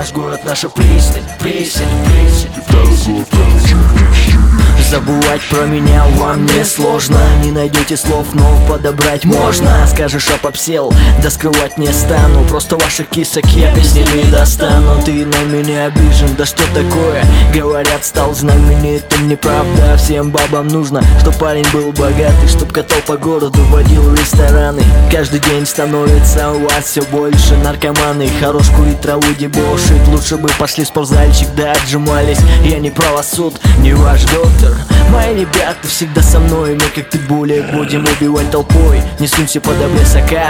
наш город, наша пристань, пристань, пристань. Забывать про меня вам не сложно. Не найдете слов, но подобрать можно. Скажешь, обобсел, да скрывать не стану. Просто ваших кисок я песнями достану. Ты на меня обижен, да что такое? Говорят, стал знаменитым, неправда. Всем бабам нужно, чтоб парень был богатый, чтоб катал по городу, водил в рестораны. Каждый день становится у вас все больше наркоманы. Хорош курить траву, дебошит. Лучше бы пошли в спортзальчик, да отжимались. Я не правосуд, не ваш доктор. Мои ребята всегда со мной. Мы как питбули будем убивать толпой. Не сунься под облесака,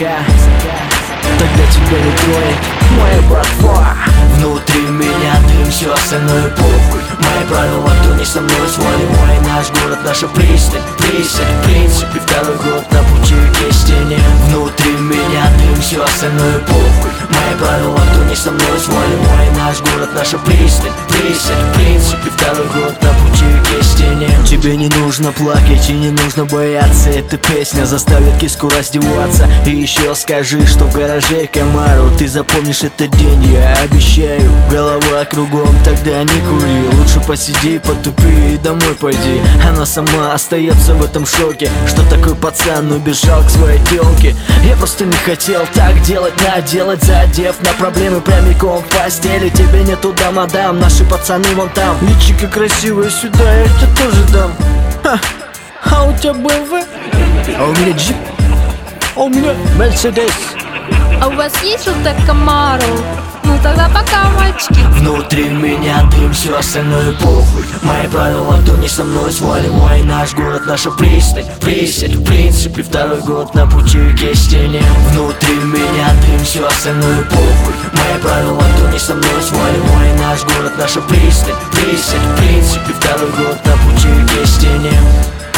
тогда тебя не тронет моя братва. Внутри меня дым, все остальное похуй. Мои правила, кто не со мной, свали мой. Наш город, наша пристань, пристань, в принципе. Второй год на пути к истине. Внутри меня дым, все остальное похуй. Мои правила, кто не со мной, свали мой. Наш город, наша пристань, пристань, в принципе. Второй год на пути к истине. Тебе не нужно плакать и не нужно бояться. Эта песня заставит киску раздеваться. И еще скажи, что в гараже Камару. Ты запомнишь этот день, я обещаю. Голова кругом, тогда не кури. Лучше посиди, потупи и домой пойди. Она сама остается в этом шоке. Что такой пацан убежал к своей тёлке? Я просто не хотел так делать, наделать, задев на проблемы прямиком в постели. Тебе не туда, мадам, наши пацаны вон там. Личико красивое, сюда я тебе тоже дам. А у тебя БМВ? А у меня джип? А у меня Мерседес. А у вас есть что-то Камару? Ну тогда пока, мальчики. Внутри меня дым, все остальное похуй. Мои правила, кто не со мной, свали мой. Наш город, наша пристань, пристань, в принципе. Второй год на пути к истине. Внутри меня дым, все остальное похуй. Мои правила, кто не со мной, свали мой. Наш город, наша пристань, пристань, в принципе. Второй год на пути к истине.